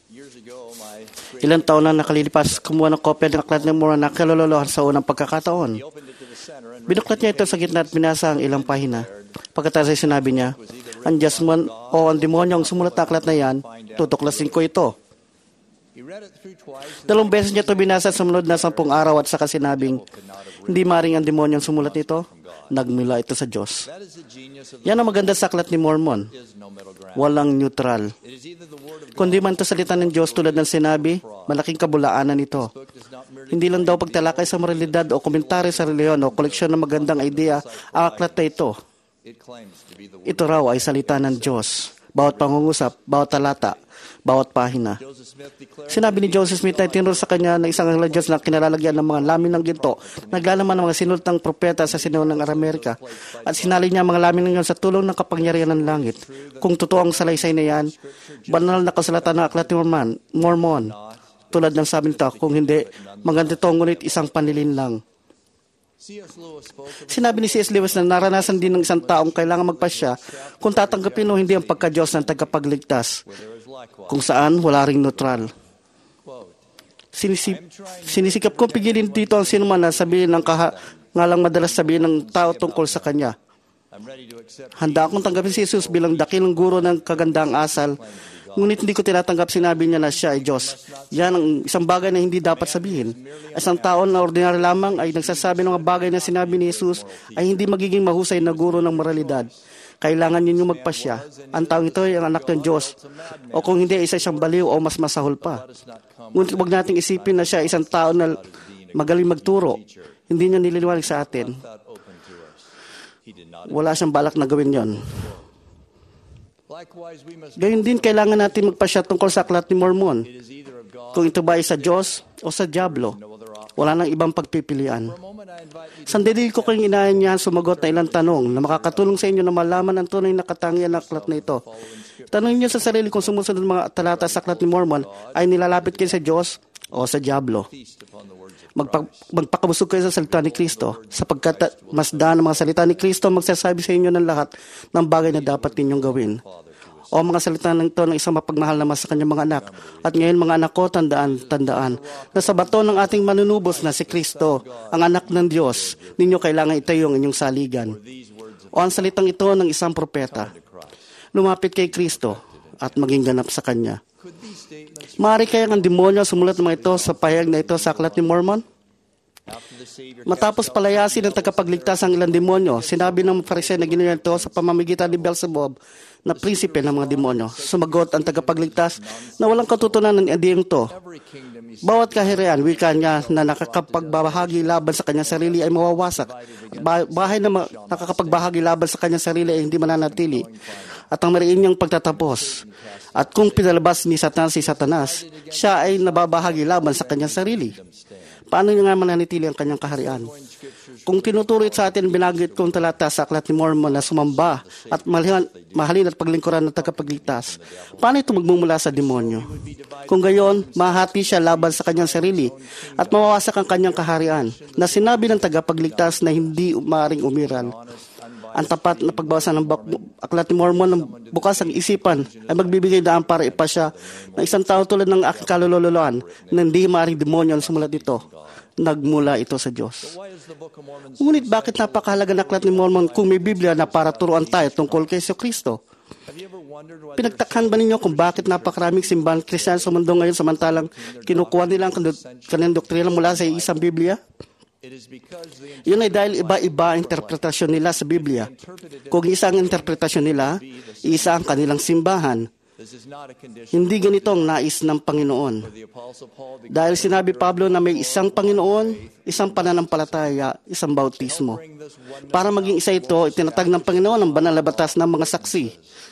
Ilang taon na nakalilipas, kumuha ng kopya ng Aklat ni Mormon na kalololohan sa unang pagkakataon. Binuklat niya ito sa gitna at binasa ang ilang pahina. Pagkatapos ay sinabi niya, ang Diyos man o ang demonyo ang sumulat na aklat na yan, tutuklasin ko ito. 2 beses niya ito binasa sa sumunod na 10 araw at saka sinabing, hindi maring ang demonyo ang sumulat nito, nagmula ito sa Diyos. Yan ang maganda sa Aklat ni Mormon. Walang neutral. Kundi man ito salita ng Diyos tulad ng sinabi, malaking kabulaanan ito. Hindi lang daw pagtalakay sa moralidad o komentaryo sa reliyon o koleksyon ng magandang idea ang aklat na ito. Ito raw ay salita ng Diyos. Bawat pangungusap, bawat talata, bawat pahina. Sinabi ni Joseph Smith na itinuro sa kanya ng isang anghel ng Diyos na kinalalagyan ng mga lamin ng ginto, naglalaman ng mga sinultang propeta sa sinuno ng Amerika, at sinali niya ang mga lamin ng yon sa tulong ng kapangyarihan ng langit. Kung totoo ang salaysay na yan, banal na kasulatan ng Aklat ni Mormon. Tulad ng sabi nito, kung hindi, maganda ito, ngunit isang panlilin lang. Sinabi ni C.S. Lewis na naranasan din ng isang taong kailangan magpasya kung tatanggapin o hindi ang pagka-Diyos ng tagapagligtas, kung saan wala ring neutral. Sinisikap kong pigilin dito ang sinuman na sabihin ng ngalang madalas sabihin ng tao tungkol sa Kanya. Handa akong tanggapin si Jesus bilang dakilang guro ng kagandaang asal, ngunit hindi ko tinatanggap sinabi niya na siya ay Diyos. Yan ang isang bagay na hindi dapat sabihin. Isang tao na ordinaryo lamang ay nagsasabi ng mga bagay na sinabi ni Jesus ay hindi magiging mahusay na guro ng moralidad. Kailangan ninyo magpasya. Ang taong ito ay ang anak ng Diyos. O kung hindi, isa siyang baliw o mas masahol pa. Ngunit huwag nating isipin na siya ay isang tao na magaling magturo. Hindi niya nililiwanag sa atin. Wala siyang balak na gawin yon. Gayun din, kailangan natin magpasya tungkol sa Aklat ni Mormon. Kung ito ba ay sa Diyos o sa Diablo, wala nang ibang pagpipilian. Sandali ko kayong inayan niya sumagot na ilang tanong na makakatulong sa inyo na malaman ang tunay na katangian ng aklat na ito. Tanongin niyo sa sarili kung sumusunod mga talata sa Aklat ni Mormon ay nilalapit kayo sa Diyos o sa Diablo. Magpakabusog kayo sa salita ni Kristo, sapagkat masdaan ang mga salita ni Kristo magsasabi sa inyo ng lahat ng bagay na dapat ninyong gawin. O mga salita ng ito ng isang mapagmahal naman sa kanyang mga anak. At ngayon mga anak ko, tandaan, na sa bato ng ating manunubos na si Kristo, ang anak ng Diyos, ninyo kailangan itayo ang inyong saligan. O ang salitang ito ng isang propeta. Lumapit kay Kristo at maging ganap sa Kanya. Maaari kaya ang demonyo sumulat ng mga ito sa pahayag na ito sa Aklat ni Mormon? Matapos palayasin ng tagapagligtas ang ilang demonyo, sinabi ng Fariseo na ginawa ito sa pamamagitan ni Beelzebub na prinsipe ng mga demonyo. Sumagot ang tagapagligtas na walang katutunan ng ideyang ito. Bawat kaharian, wika niya na nakakapagbahagi laban sa kanyang sarili ay mawawasak. Bahay na nakakapagbahagi laban sa kanyang sarili ay hindi mananatili. At ang mariin niyang pagtatapos. At kung pinalabas ni Satanas si Satanas, siya ay nababahagi laban sa kanyang sarili. Paano niya nga mananatili ang kanyang kaharian? Kung tinuturo sa atin binagit kong talata sa Aklat ni Mormon na sumamba at mahalin at paglingkuran ng tagapagligtas, paano ito magmumula sa demonyo? Kung gayon, mahati siya laban sa kanyang sarili at mawawasak ang kanyang kaharian na sinabi ng tagapagligtas na hindi maaaring umiral. Ang tapat na pagbasa ng Aklat ni Mormon ng bukas ang isipan ay magbibigay daan para ipasya na isang tao tulad ng aking kalululuan na hindi maaaring demonyo ang sumulat ito. Nagmula ito sa Diyos. Ngunit bakit napakahalaga ng Aklat ni Mormon kung may Biblia na para turuan tayo tungkol kay Kristo? Pinagtakhan ba ninyo kung bakit napakaraming simbahan Kristiyano sa mundo ngayon samantalang kinukuha nila ang kanilang doktrina mula sa isang Biblia? Yun ay dahil iba-iba ang interpretasyon nila sa Biblia. Kung isa ang interpretasyon nila, isa ang kanilang simbahan. Hindi ganito ang nais ng Panginoon. Dahil sinabi Pablo na may isang Panginoon, isang pananampalataya, isang bautismo. Para maging isa ito, itinatag ng Panginoon ang banal na batas ng mga saksi.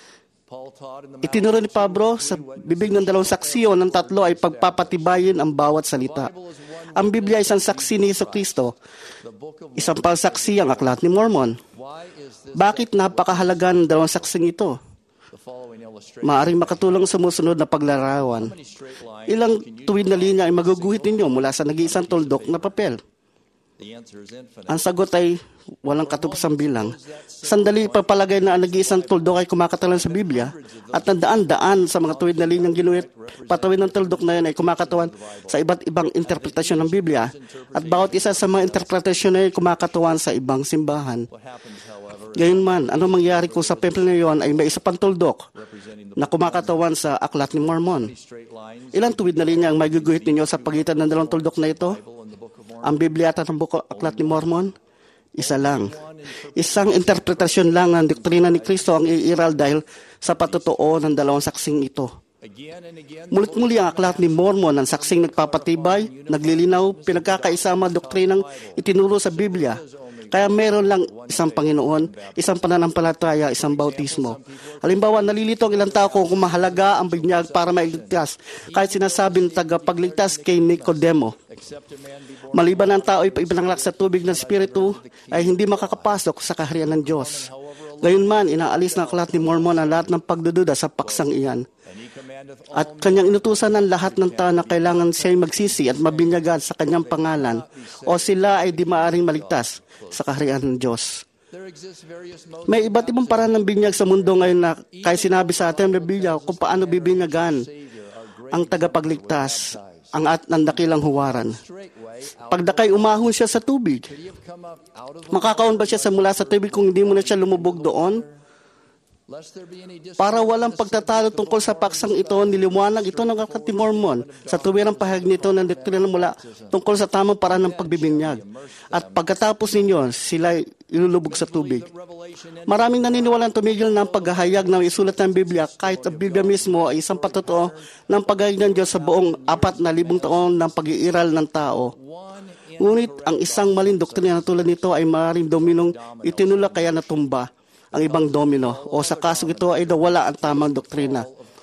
Itinuro ni Pablo sa bibig ng 2 saksi o ng 3 ay pagpapatibayin ang bawat salita. Ang Biblia ay isang saksi ni Jesucristo. Isang pang-saksi ang Aklat ni Mormon. Bakit napakahalaga ng 2 saksing ito? Maaaring makatulong sa sumusunod na paglarawan. Ilang tuwid na linya ay maguguhit ninyo mula sa nag-iisang tuldok na papel. Ang sagot ay walang katupusang bilang. Sandali ipapalagay na ang nag-iisang tuldok ay kumakatawan sa Biblia at nadaan-daan sa mga tuwid na linyang ginuhit. Patawid ng tuldok na yun ay kumakatawan sa iba't ibang interpretasyon ng Biblia at bawat isa sa mga interpretasyon ay kumakatawan sa ibang simbahan. Gayunman, ano mangyari kung sa temple na yun ay may isa pang tuldok na kumakatawan sa Aklat ni Mormon? Ilang tuwid na linya ang magiguhit ninyo sa pagitan ng dalawang tuldok na ito? Ang Biblia at ang Aklat ni Mormon? Isa lang. Isang interpretasyon lang ng doktrina ni Kristo ang iiral dahil sa patotoo ng dalawang saksing ito. Mulit-muli ang Aklat ni Mormon ang saksing nagpapatibay, naglilinaw, pinagkakaisama doktrinang itinuro sa Biblia. Kaya meron lang isang Panginoon, isang pananampalataya, isang bautismo. Halimbawa, nalilito ang ilang tao kung mahalaga ang binyag para mailigtas, kahit sinasabing tagapagligtas kay Nicodemo. Maliban ang tao ay ipinanganak sa tubig ng Espiritu, ay hindi makakapasok sa kaharian ng Diyos. Gayunman, inaalis ng Aklat ni Mormon ang lahat ng pagdududa sa paksang iyan. At kanyang inutusan ng lahat ng tao na kailangan siya'y magsisi at mabinyagan sa kanyang pangalan o sila ay di maaring maligtas sa kaharian ng Diyos. May iba't ibang paraan ng binyag sa mundo ngayon na kaya sinabi sa atin ng Biblia kung paano bibinyagan ang tagapagligtas ang dakilang huwaran. Pagdakay umahon siya sa tubig. Makakaon ba siya mula sa tubig kung hindi mo na siya lumubog doon? Para walang pagtatalo tungkol sa paksang ito, niliwanag ito ng Aklat ni Mormon sa tuwirang pahayag nito ng doktrina mula tungkol sa tamang paraan ng pagbibinyag. At pagkatapos ninyo, sila ilulubog sa tubig. Maraming naniniwalang tumigil ng paghahayag ng isulat ng Biblia kahit ang Biblia mismo ay isang patotoo ng paghahayag ng Diyos sa buong 4,000 taon ng pag-iiral ng tao. Ngunit ang isang maling doktrina tulad nito ay maaaring dominong itinulak kaya natumba ang ibang domino o sa kasong ito ay nawala ang tamang doktrina.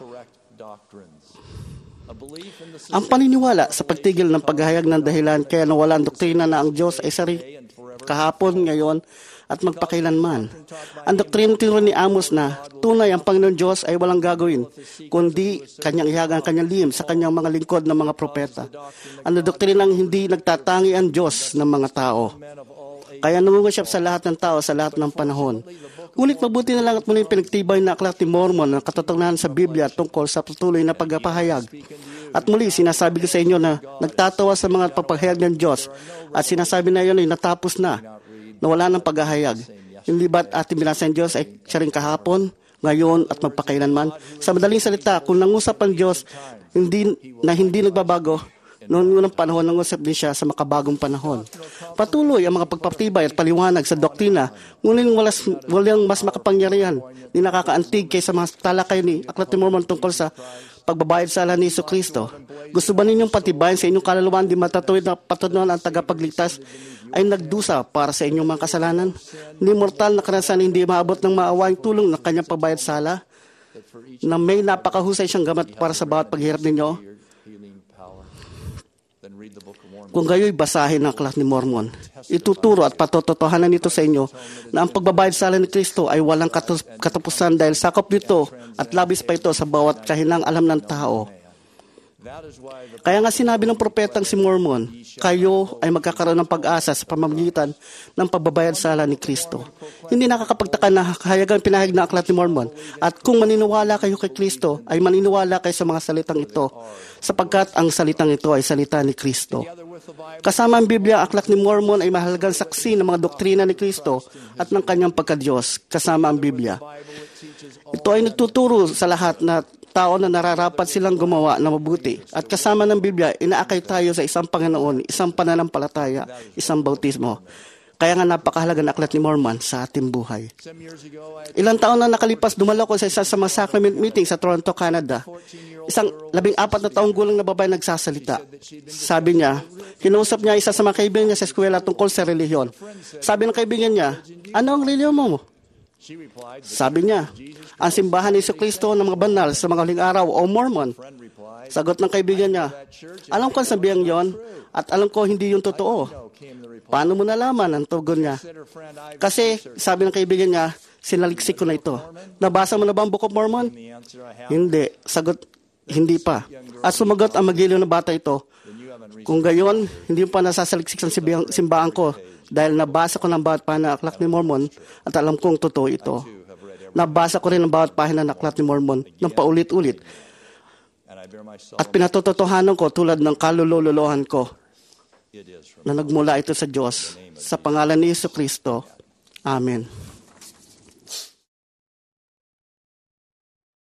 Ang paniniwala sa pagtigil ng paghahayag ng dahilan kaya nawala ang doktrina na ang Diyos ay kahapon, ngayon, at magpakailanman. Ang doktrina tinuro ni Amos na tunay ang Panginoon Diyos ay walang gagawin, kundi kanyang ihaga ang kanyang lihim sa kanyang mga lingkod ng mga propeta. Ang doktrinang hindi nagtatangi ang Diyos ng mga tao. Kaya nangungusyap sa lahat ng tao sa lahat ng panahon. Ngunit mabuti na lang at muling pinagtibay na Aklat ni Mormon ang katotohanan sa Biblia tungkol sa patuloy na pagpapahayag. At muli, sinasabi ko sa inyo na nagtatawa sa mga pagpapahayag ng Diyos at sinasabi na yun ay natapos na wala ng paghahayag. Hindi ba't ating binasa ng Diyos ay siya rin kahapon, ngayon at magpakailanman? Sa madaling salita, kung nangusap ang Diyos hindi nagbabago, noong unang panahon, nangusap din siya sa makabagong panahon. Patuloy ang mga pagpapatibay at paliwanag sa doktrina, ngunit walang mas makapangyarihan ni nakakaantig kaysa mga talakay ni Aklat ni Mormon tungkol sa pagbabayad sala ni Jesucristo. Gusto ba ninyong patibayan sa inyong kaluluwan di matatuwid na patutunan ang tagapagligtas ay nagdusa para sa inyong mga kasalanan? Ni mortal na karanasan hindi maabot ng maawaing tulong ng kanyang pagbayad sala, na may napakahusay siyang gamit para sa bawat paghirap ninyo? Kung gayo'y basahin ang Aklat ni Mormon, ituturo at patototohanan nito sa inyo na ang pagbabayad sala ni Kristo ay walang katapusan dahil sakop nito at labis pa ito sa bawat kahinang alam ng tao. Kaya nga sinabi ng propetang si Mormon, kayo ay magkakaroon ng pag-asa sa pamamagitan ng pagbabayad sala ni Kristo. Hindi nakakapagtaka na kahayagang pinahayag ng Aklat ni Mormon. At kung maniniwala kayo kay Kristo, ay maniniwala kayo sa mga salitang ito, sapagkat ang salitang ito ay salita ni Kristo. Kasama ang Biblia, ang Aklat ni Mormon ay mahalagang saksi ng mga doktrina ni Kristo at ng kanyang pagka-Diyos, kasama ang Biblia. Ito ay nagtuturo sa lahat na tao na nararapat silang gumawa na mabuti. At kasama ng Biblia, inaakay tayo sa isang Panginoon, isang pananampalataya, isang bautismo. Kaya nga napakahalaga ng Aklat ni Mormon sa ating buhay. Ilang taon na nakalipas, dumalo ko sa isa sa mga sacrament meeting sa Toronto, Canada. Isang 14 na taong gulang na babae nagsasalita. Sabi niya, kinausap niya isa sa mga kaibigan niya sa eskwela tungkol sa relihiyon. Sabi ng kaibigan niya, ano ang relihiyon mo? Sabi niya, ang simbahan ni Jesucristo ng mga banal sa mga huling araw o Mormon. Sagot ng kaibigan niya, alam ko ang sabihang yon at alam ko hindi yung totoo. Paano mo nalaman ang tugon niya? Kasi, sabi ng kaibigan niya, sinaliksik ko na ito. Nabasa mo na ba ang Book of Mormon? Hindi. Sagot, hindi pa. At sumagot ang magiliw na bata ito, Kung gayon, hindi pa nasasaliksik ang simbahan ko dahil nabasa ko ng bawat pahina ng Aklat ni Mormon at alam kong totoo ito. Nabasa ko rin ang bawat pahina ng Aklat ni Mormon ng paulit-ulit at pinatototohanan ko tulad ng kalululuhan ko na nagmula ito sa Diyos. Sa pangalan ni Jesu Kristo. Amen.